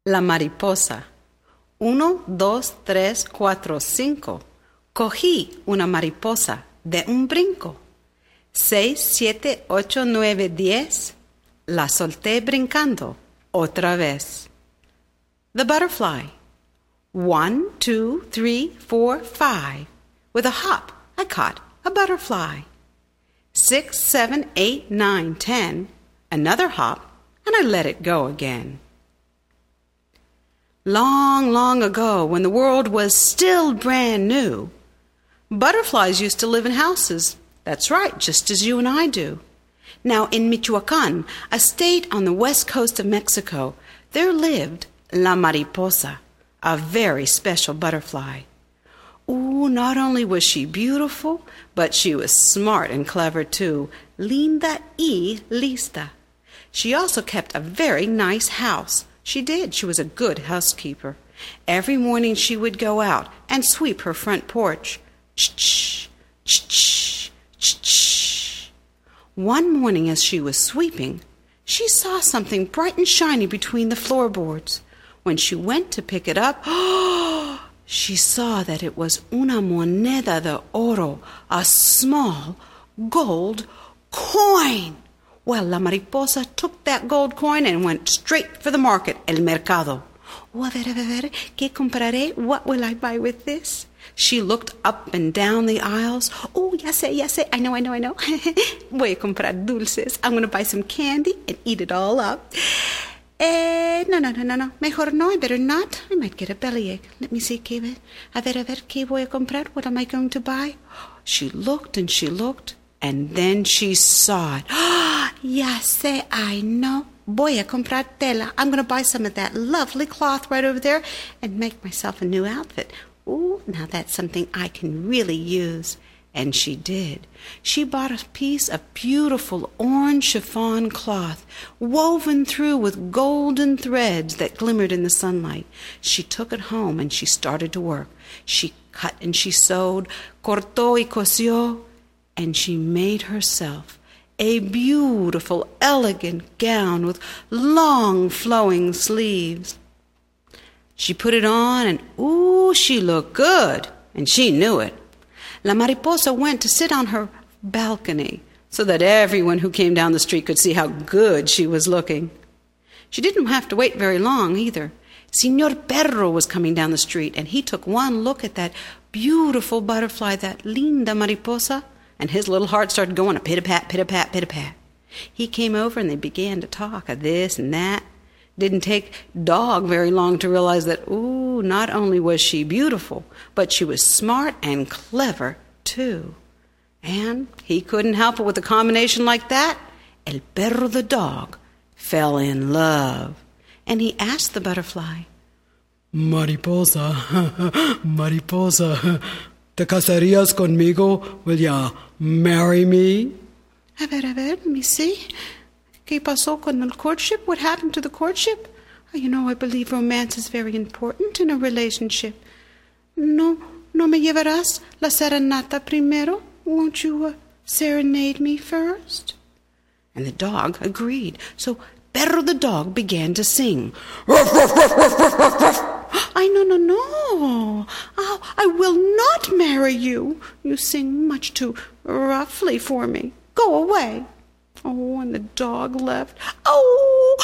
La mariposa. 1, 2, 3, 4, 5. Cogí una mariposa de un brinco. 6, 7, 8, 9, 10. La solté brincando otra vez. The butterfly. 1, 2, 3, 4, 5. With a hop, I caught a butterfly. 6, 7, 8, 9, 10. Another hop, and I let it go again. Long, long ago, when the world was still brand new, butterflies used to live in houses. That's right, just as you and I do. Now, in Michoacán, a state on the west coast of Mexico, there lived La Mariposa, a very special butterfly. Ooh, not only was she beautiful, but she was smart and clever too. Linda y lista. She also kept a very nice house. She did. She was a good housekeeper. Every morning she would go out and sweep her front porch. Ch-ch, ch-ch, ch-ch. One morning as she was sweeping, she saw something bright and shiny between the floorboards. When she went to pick it up, she saw that it was una moneda de oro, a small gold coin. Well, La Mariposa took that gold coin and went straight for the market, el mercado. Oh, a ver, ¿qué compraré? What will I buy with this? She looked up and down the aisles. Oh, ya sé. I know. Voy a comprar dulces. I'm going to buy some candy and eat it all up. No. Mejor no, I better not. I might get a bellyache. Let me see, a ver, ¿qué voy a comprar? What am I going to buy? She looked, and then she saw it. Ya sé, I know. Voy a comprar tela. I'm going to buy some of that lovely cloth right over there and make myself a new outfit. Ooh, now that's something I can really use. And she did. She bought a piece of beautiful orange chiffon cloth, woven through with golden threads that glimmered in the sunlight. She took it home and she started to work. She cut and she sewed, cortó y cosió, and she made herself a beautiful, elegant gown with long, flowing sleeves. She put it on, and ooh, she looked good, and she knew it. La Mariposa went to sit on her balcony so that everyone who came down the street could see how good she was looking. She didn't have to wait very long, either. Señor Perro was coming down the street, and he took one look at that beautiful butterfly, that linda mariposa, and his little heart started going a pit-a-pat, pit-a-pat, pit-a-pat. He came over and they began to talk of this and that. Didn't take Dog very long to realize that, ooh, not only was she beautiful, but she was smart and clever, too. And he couldn't help it with a combination like that. El Perro the dog fell in love. And he asked the butterfly, Mariposa, ¿te casarías conmigo? Will ya marry me? A ver, let me see. ¿Qué pasó con el courtship? What happened to the courtship? You know, I believe romance is very important in a relationship. No me llevarás la serenata primero? Won't you serenade me first? And the dog agreed. So Perro the dog began to sing. Ruff, ruff, ruff, ruff, ruff, ruff, ruff. No. I will not marry you. You sing much too roughly for me. Go away. Oh, and the dog left. Oh,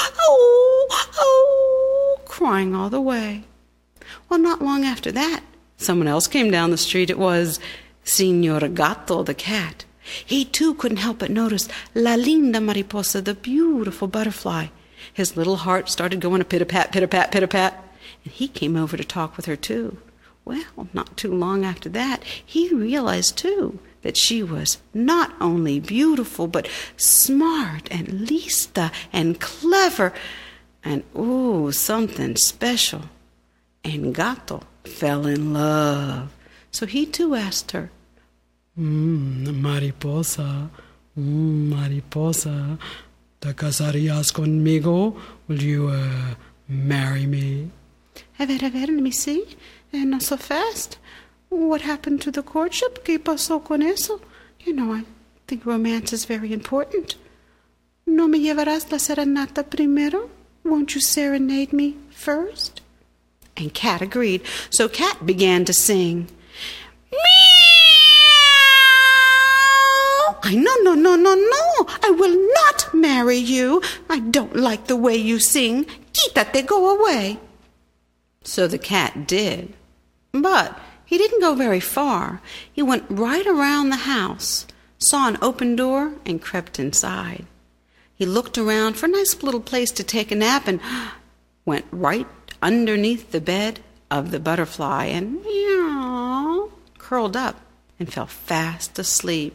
crying all the way. Well, not long after that, someone else came down the street. It was Señor Gato, the cat. He, too, couldn't help but notice La Linda Mariposa, the beautiful butterfly. His little heart started going a pit-a-pat, pit-a-pat, pit-a-pat. And he came over to talk with her, too. Well, not too long after that, he realized, too, that she was not only beautiful, but smart and lista and clever and, ooh, something special. And Gato fell in love. So he, too, asked her, Mariposa, ¿te casarías conmigo? Will you marry me? A ver, let me see. Not so fast. What happened to the courtship? ¿Qué pasó con eso? You know, I think romance is very important. ¿No me llevarás la serenata primero? won't you serenade me first? And Cat agreed, so Cat began to sing. Meow! No, I will not marry you. I don't like the way you sing. Quítate, go away. So the cat did. But he didn't go very far. He went right around the house, saw an open door, and crept inside. He looked around for a nice little place to take a nap and went right underneath the bed of the butterfly and meow, curled up and fell fast asleep.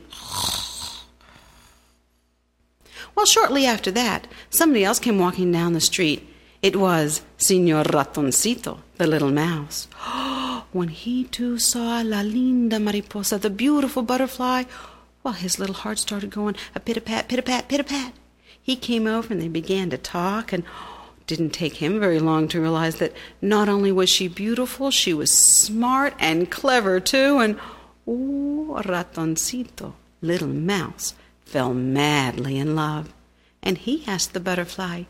Well, shortly after that, somebody else came walking down the street. It was Señor Ratoncito, the little mouse. When he too saw la linda mariposa, the beautiful butterfly, well, his little heart started going a pit-a-pat, pit-a-pat, pit-a-pat. He came over and they began to talk, and didn't take him very long to realize that not only was she beautiful, she was smart and clever too, and Ratoncito, little mouse, fell madly in love. And he asked the butterfly,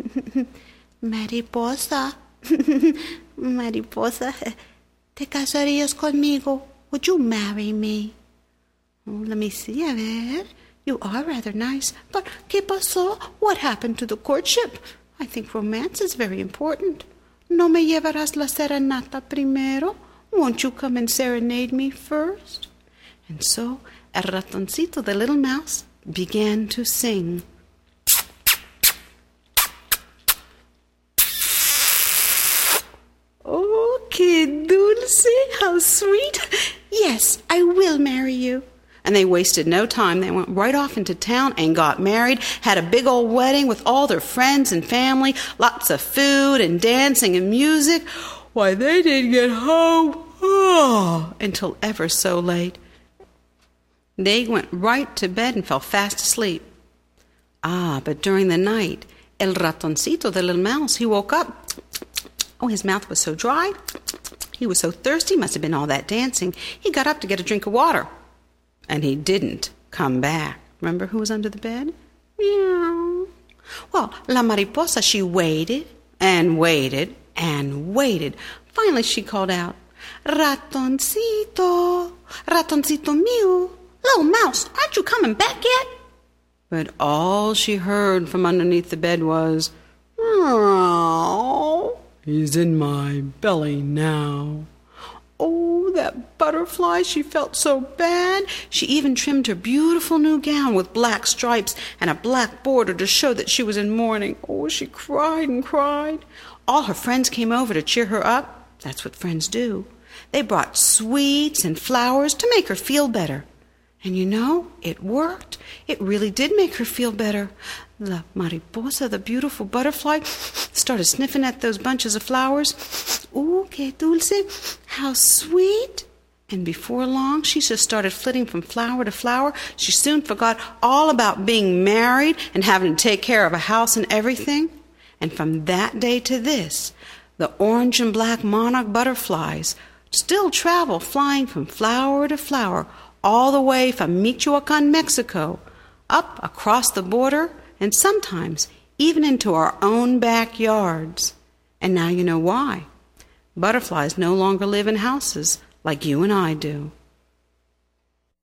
Mariposa, Mariposa, ¿te casarías conmigo? Would you marry me? Oh, let me see, a ver. You are rather nice, but ¿qué pasó? What happened to the courtship? I think romance is very important. ¿No me llevarás la serenata primero? Won't you come and serenade me first? And so El Ratoncito, the little mouse, began to sing. Oh, qué dulce, how sweet. Yes, I will marry you. And they wasted no time. They went right off into town and got married, had a big old wedding with all their friends and family, lots of food and dancing and music. Why, they didn't get home until ever so late. They went right to bed and fell fast asleep. But during the night, El Ratoncito, the little mouse, he woke up. Oh, his mouth was so dry. He was so thirsty, must have been all that dancing. He got up to get a drink of water. And he didn't come back. Remember who was under the bed? Meow. Well, La Mariposa, she waited and waited and waited. Finally, she called out, Ratoncito, Ratoncito mío, little mouse, aren't you coming back yet? But all she heard from underneath the bed was, Meow. He's in my belly now. Oh, that butterfly, she felt so bad. She even trimmed her beautiful new gown with black stripes and a black border to show that she was in mourning. Oh, she cried and cried. All her friends came over to cheer her up. That's what friends do. They brought sweets and flowers to make her feel better. And you know, it worked. It really did make her feel better. La Mariposa, the beautiful butterfly, started sniffing at those bunches of flowers. Ooh, que dulce, how sweet. And before long, she just started flitting from flower to flower. She soon forgot all about being married and having to take care of a house and everything. And from that day to this, the orange and black monarch butterflies still travel flying from flower to flower, all the way from Michoacan, Mexico, up across the border, and sometimes even into our own backyards. And now you know why. Butterflies no longer live in houses like you and I do.